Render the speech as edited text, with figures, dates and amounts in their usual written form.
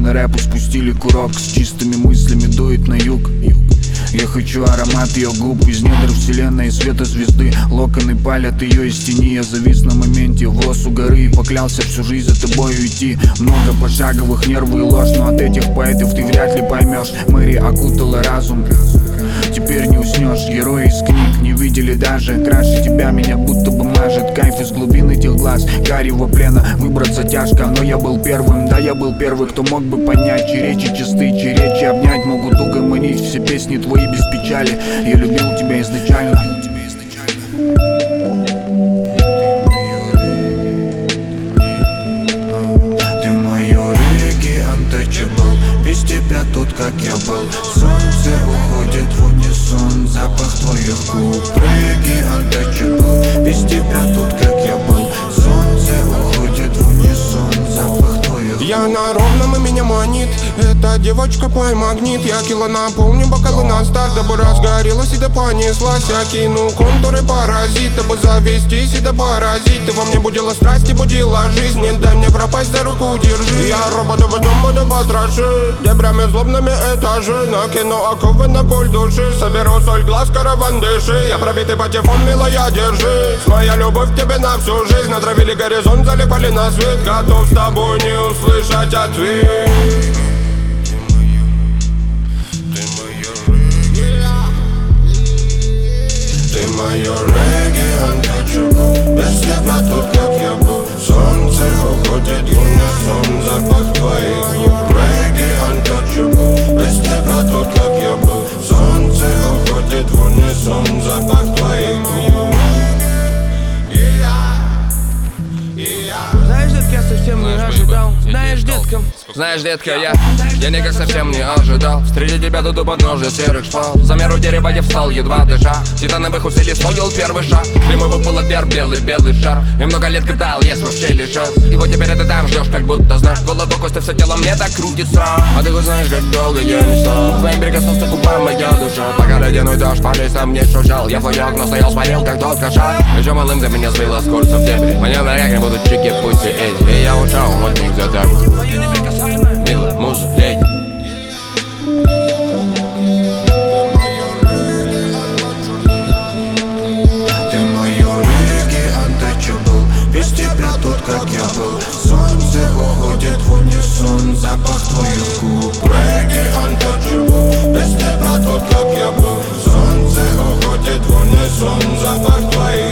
на рэпу спустили курок. С чистыми мыслями дует на юг. Я хочу аромат ее губ из недр вселенной, света звезды. Локоны палят ее из тени. Я завис на моменте, волос у горы, и поклялся всю жизнь за тобою идти. Много пошаговых, нервы и ложь, но от этих поэтов ты вряд ли поймешь. Мэри окутала разум, теперь не уснешь. Герои из книг не видели даже. Краше тебя меня будто бы мажет кайф из глубин этих глаз. Гарьего плена выбраться тяжко, но я был первым. Да, я был первый, кто мог бы понять, чьи речи чисты, чьи речи обнять могут угомонить все песни твои без печали. Я любил тебя изначально. Ты мое регги untouchable. Без тебя тут как я был. Солнце уходит в унисон, запах твоих губ. Регги untouchable. Без тебя тут как я был. Солнце уходит в унисон, запах твоих губ. Я на ровном, и меня манит эта девочка пой магнит. Я кило наполню бокалы на старт, дабы разгорелась и да понеслась. Я кину контуры паразит, дабы завестись и да поразить. Ты во мне будила страсть и будила жизнь. Не дай мне пропасть, за руку держи. Я робота в дом буду потрошить дебрями злобными этажи. Накину оковы на боль души, соберу соль глаз, караван дыши. Я пробитый патефон, милая, держи. Моя любовь к тебе на всю жизнь. Натравили горизонт, залипали на свет. Готов с тобой не услышать ответ. Ты мое регги untouchable. Без тебя тут как я был. Солнце уходит в унисон, запах твоих губ. Регги untouchable. Без тебя тут как я был. Солнце уходит в унисон, запах твоих губ. Знаешь, детка, я совсем не ожидал. Знаешь, детка. Знаешь, детка, я никак совсем не ожидал встретить тебя тут у подножия серых шпал. За меру дерева я встал, едва дыша. Титановых усилий стоил первый шаг. Прямой был отвер, белый шар. И много лет катал, я вообще лишал. И вот теперь ты там ждешь, как будто знаешь. Голову кости, все тело мне так крутится. А ты хоть знаешь, как долго я не стал. Твоим прикоснулся к губам моя душа. Пока ледяной дождь по лесам не шуршал. Я в твоё окно стоял, смотрел, как тот кошак. Еще малым за меня сбила с курса в дебри. Мне в ногах не будут чики, пусть и эти. И я ушел от них за так. Милая муза, леди. Ты мое регги untouchable. Без тебя тут как я был. Солнце уходит в унисон, запах твоих губ. Регги untouchable. Без тебя тут как я был. Солнце уходит в унисон, запах твоих губ.